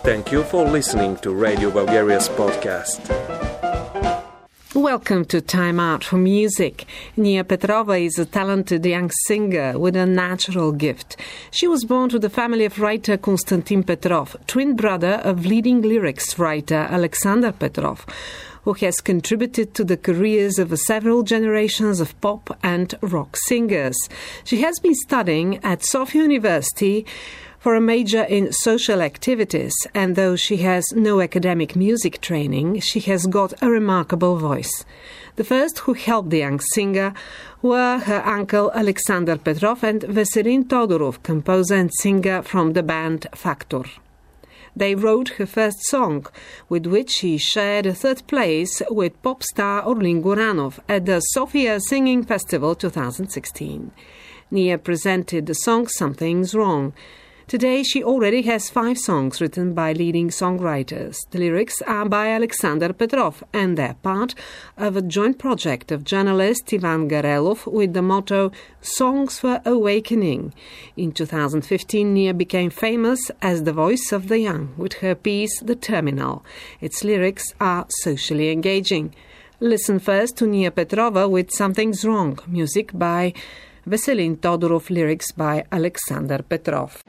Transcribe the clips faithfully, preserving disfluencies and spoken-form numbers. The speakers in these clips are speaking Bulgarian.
Thank you for listening to Radio Bulgaria's podcast. Welcome to Time Out for Music. Nia Petrova is a talented young singer with a natural gift. She was born to the family of writer Konstantin Petrov, twin brother of leading lyrics writer Alexander Petrov, who has contributed to the careers of several generations of pop and rock singers. She has been studying at Sofia University for a major in social activities, and though she has no academic music training, she has got a remarkable voice. The first who helped the young singer were her uncle Alexander Petrov and Veselin Todorov, composer and singer from the band Factor. They wrote her first song, with which she shared a third place with pop star Orlin Goranov at the Sofia Singing Festival twenty sixteen. Nia presented the song Something's Wrong. Today she already has five songs written by leading songwriters. The lyrics are by Alexander Petrov and they're part of a joint project of journalist Ivan Garelov with the motto Songs for Awakening. In two thousand fifteen, Nia became famous as the voice of the young with her piece The Terminal. Its lyrics are socially engaging. Listen first to Nia Petrova with Something's Wrong, music by Veselin Todorov, lyrics by Alexander Petrov.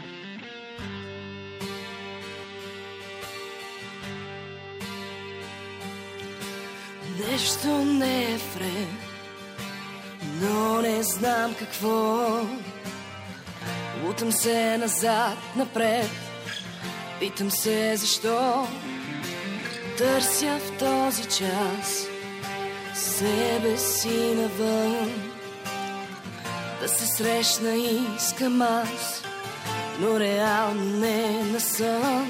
Нещо не е вре, но не знам какво. Лутам се назад, напред, питам се защо. Търся в този час себе си навън. Да се срещна искам аз, но реално не на сън.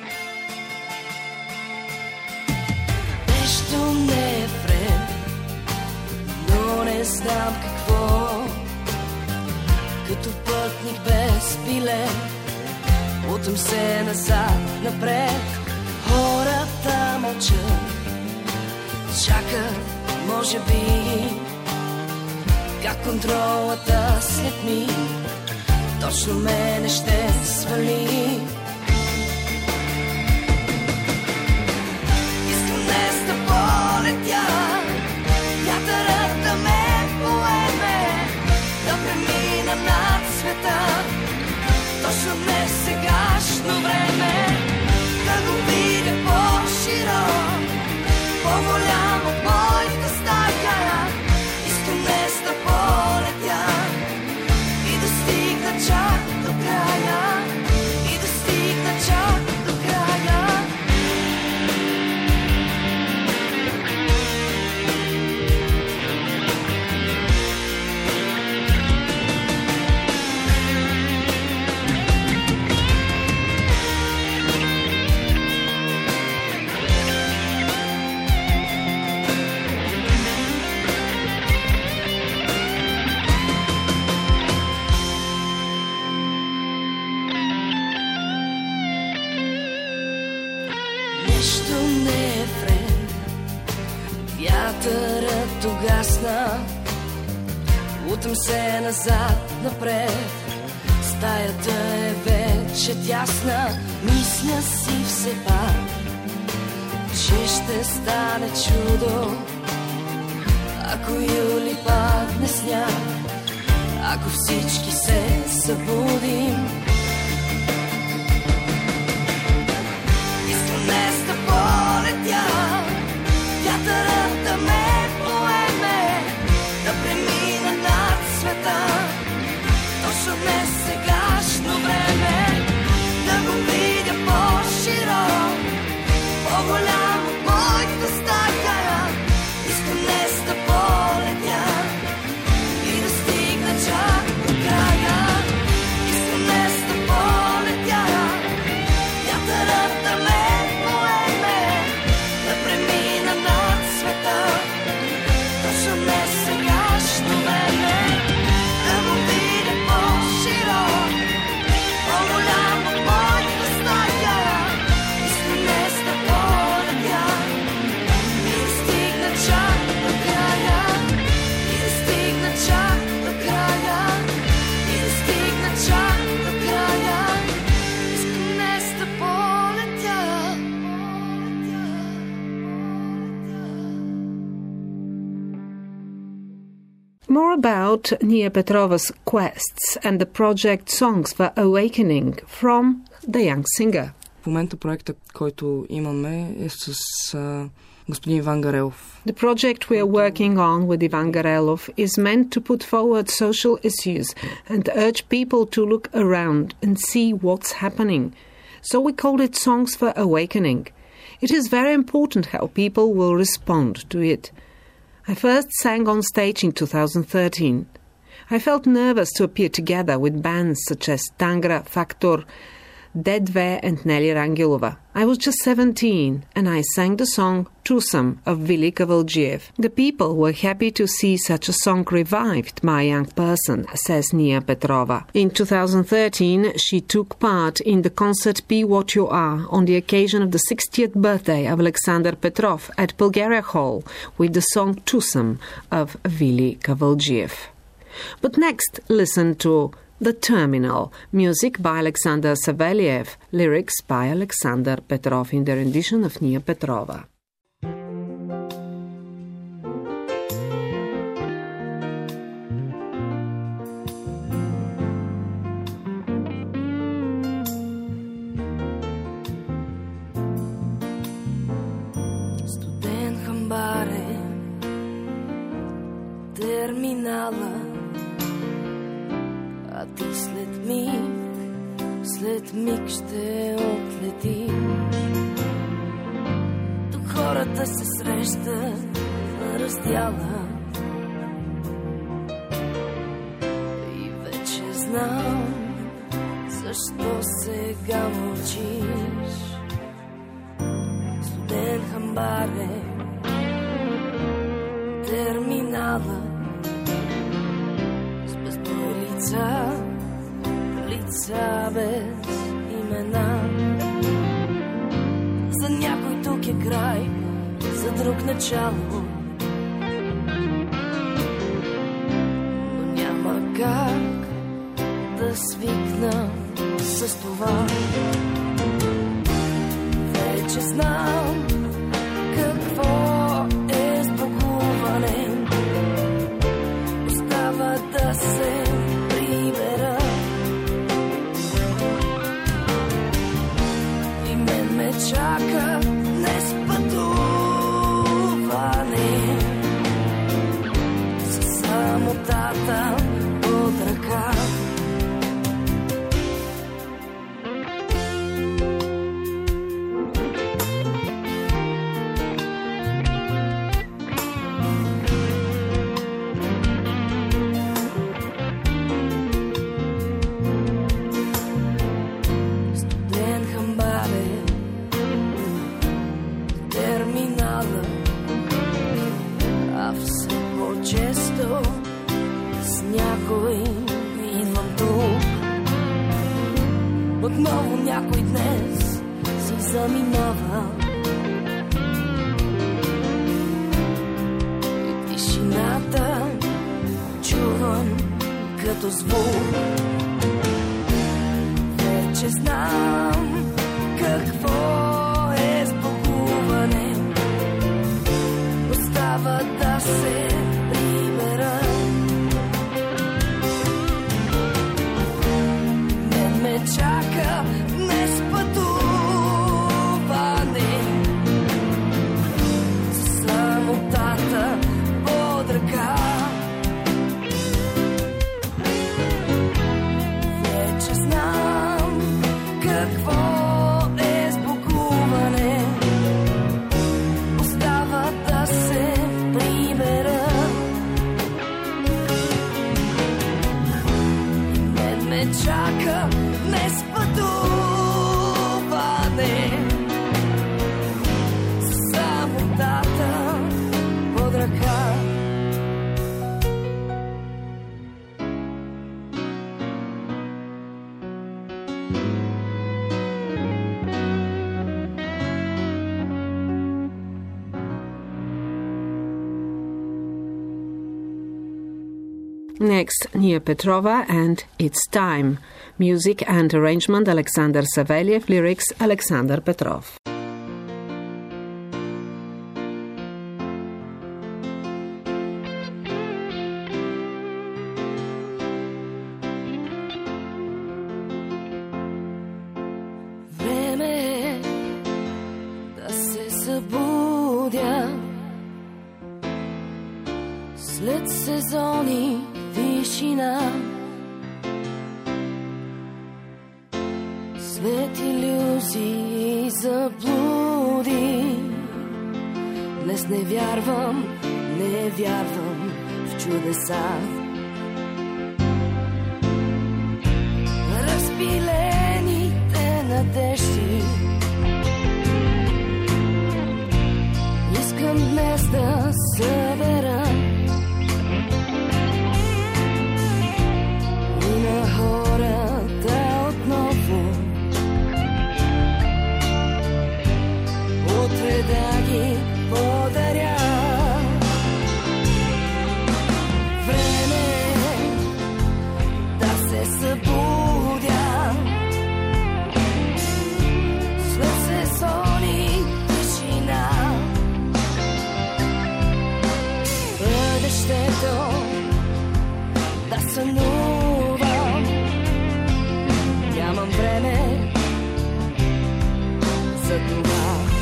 Нещо не е вре, но не знам какво. Като пътник без билет, лутам се назад, напред. Хората мълчат, чакат, може би, как контролата след миг точно мене ще свали. Искам днес да полетя, вятърът да ме поеме, да премина над света. Точно днес, сегашно време, да го видя по-широк, по-голям от моята стая. Искам днес да полетя и да стигна чак до края, и да стигна чак до края. Нещо не е вре, вятърът угасна, лутам се назад, напред. Стаята е вече тясна, мисля си все пак, че ще стане чудо, ако юли падне сняг, ако всички се събудим. Днес да полетя, вятърът да ме поеме, да премина над света. Точно днес, сегашно време, да го видя по-широк, по-голям от моята стая. Искам днес да полетя и да стигна чак до края. Искам днес да More about Nia Petrova's quests and the project Songs for Awakening from The Young Singer. В момента проектът, който имаме, е с а, господин Иван Гарелов. The project we are working on with Ivan Garelov is meant to put forward social issues and urge people to look around and see what's happening. So we call it Songs for Awakening. It is very important how people will respond to it. I first sang on stage in two thousand thirteen. I felt nervous to appear together with bands such as Tangra, Factor, D two and Nelly Rangelova. I was just seventeen and I sang the song Tusam of Vili Kavaldziev. The people were happy to see such a song revived by a young person, says Nia Petrova. In two thousand thirteen, she took part in the concert Be What You Are on the occasion of the sixtieth birthday of Alexander Petrov at Bulgaria Hall with the song Tusam of Vili Kavaldziev. But next, listen to The Terminal, music by Alexander Savelyev, lyrics by Alexander Petrov in the rendition of Nia Petrova. Студен хамбаре, терминала, а ти след миг, след миг ще отлетиш. Тук хората се срещат на раздяла и вече знам защо сега мълчиш. Студен хамбаре, терминала, лица, лица без имена. За някой тук е край, за друг начало, но няма как да свикна с това. Вече знам какво е сбогуване, остава да се прибера. И мен ме чака днес пътуване със самотата под ръка. Отново някой днес си заминава и тишината чувам като звук. Вече знам какво е сбогуване, остава да се прибера. Чака днес пътуване с самотата под ръка. Вече знам какво е сбогуване, остава да се прибера. И мен ме чака днес пътуване с самотата под ръка. Next, Nia Petrova and It's Time. Music and arrangement Alexander Savelyev, lyrics Alexander Petrov. сезони вишина, свет, илюзии и заблуди. Днес не вярвам, не вярвам в чудеса. Разпилените надежди искам днес да събера и на хората отново утре да ги подаря. Време да се събудя след сезони тишина. Бъдещето да сънувам, нямам време за това.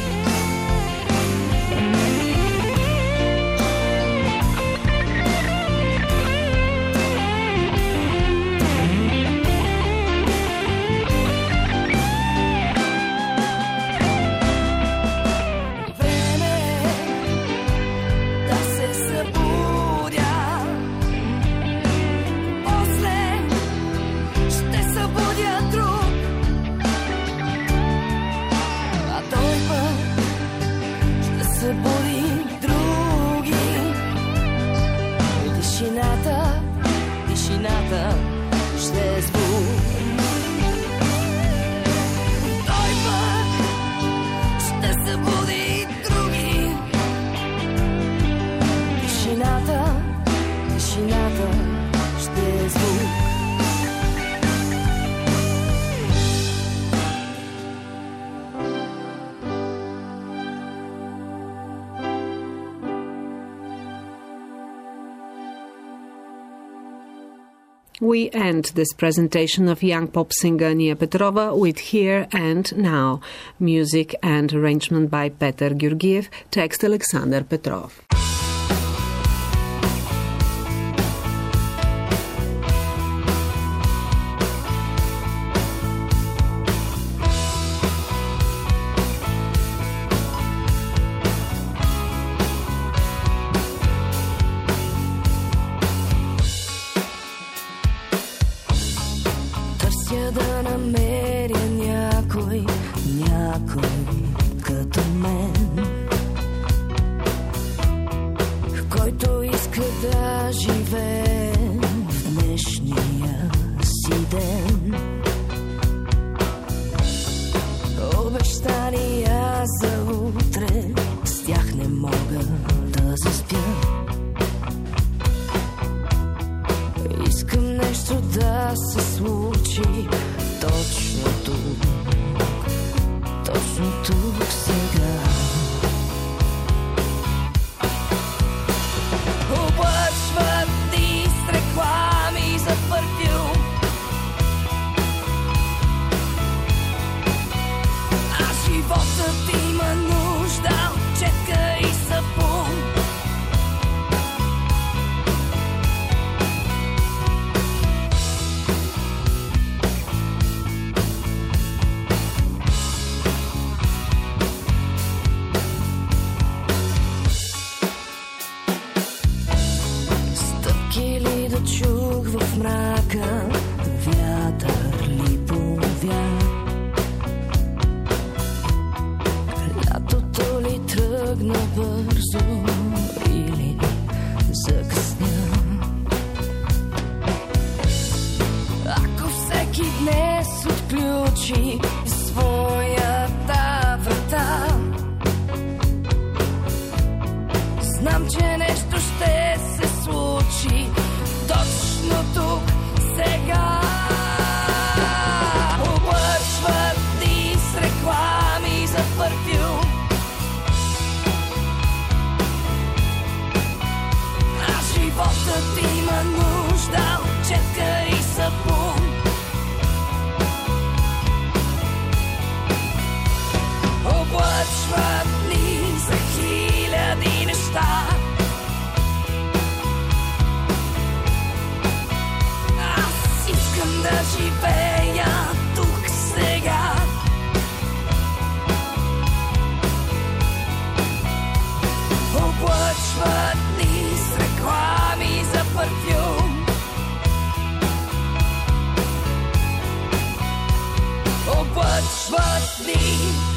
Тишината, тишината ще е звук. Той път ще събуди други. Тишината, тишината ще е звук. We end this presentation of young pop singer Nia Petrova with Here and Now, music and arrangement by Peter Georgiev, text Alexander Petrov. Да намеря някой, някой като мен, който иска да живее в днешния си ден. Обещания за утре, с тях не мога да заспя. Искам нещо да се случи точно тук, точно тук сега. Облъчват ти с реклами за парфюм, а животът има нужда от четка и сапун. Чух в мрака, вятър ли повя, лятото ли тръгна бързо или закъсня. Ако всеки днес отключи своята врата, знам, че нещо ще се случи точно тук, сега. Облъчват ти с реклами за парфюм, а животът има нужда от четка и сапун. Облъчват ни за хиляди неща, What the